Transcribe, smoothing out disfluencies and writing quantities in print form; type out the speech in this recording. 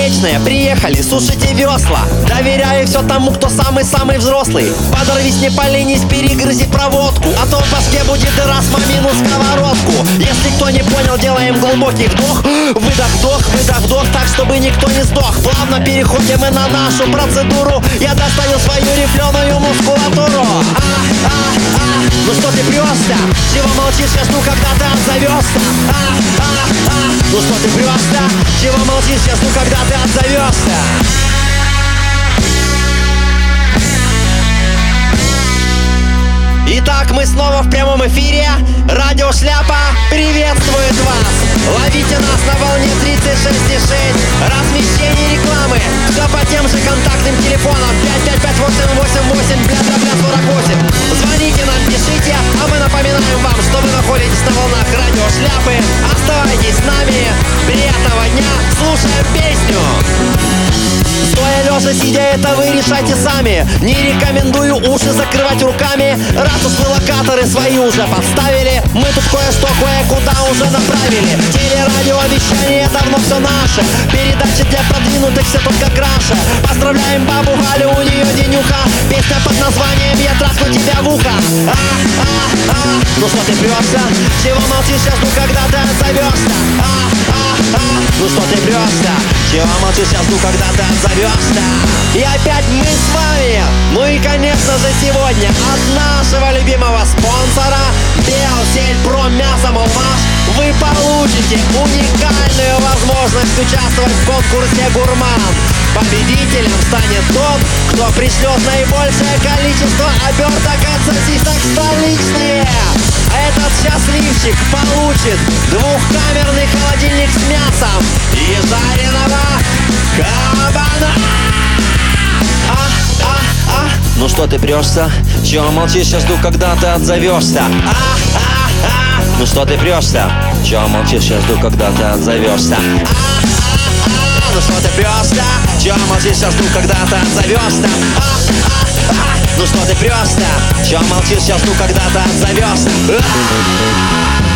Подопечные приехали, сушите весла. Доверяю все тому, кто самый-самый взрослый. Подорвись, не поленись, перегрызи проводку, а то в башке будет дыра с мамину сковородку. Если кто не понял, делаем глубокий вдох. Выдох, вдох, выдох, вдох, так, чтобы никто не сдох. Плавно переходим мы на нашу процедуру. Я достаю свою рифленую мускулатуру. Ну что ты прешься? Чего молчишь? Я жду, когда ты отзовешься. Ну что ты прешься? Чего молчишь? Я жду, когда ты отзовешься. Итак, мы снова в прямом эфире. Радио Шляпа приветствует вас. Ловите нас на волне 36,6. Размещение рекламы все по тем же контактным телефонам 555-888, бля-бля-бля 48. Звоните нам, пишите, а мы напоминаем вам, что вы находитесь на волнах Радио Шляпы. Оставайтесь с нами. Приятного дня. Слушаем песню. Стоя, лежа, сидя, это вы решайте сами. Не рекомендую уши закрывать руками. Раз уж вы локаторы свои уже подставили, мы тут кое-что кое-куда уже направили. Телерадиовещание давно все наше. Передачи для продвинутых все тут как раньше. Поздравляем бабу Галю, у нее денюха. Песня под названием «Я трахну тебя в ухо». Ну что ты прешься? Чего молчишь? Я жду, когда ты отзовешься. Ну что ты прешься? Чего молчишь? Я жду, когда ты отзовешься. И опять мы с вами. Ну и конечно же сегодня от нашего любимого спонсора Биосельпромясомолмаш вы получите уникальную возможность участвовать в конкурсе «Гурман». Победителем станет тот, кто пришлет наибольшее количество оберток от сосисок столичные. Этот счастливчик получит двухкамерный холодильник с мясом и жареного кабана. Ну что ты прешься? Чего молчишь? Я жду, когда ты отзовешься. Ну что ты прешься? Чего молчишь? Я жду, когда ты отзовешься. Ну что ты прешься? Чего молчишь? Я жду, когда ты отзовешься. Ну что ты прешься? Чего молчишь? Я жду, когда ты отзовешься.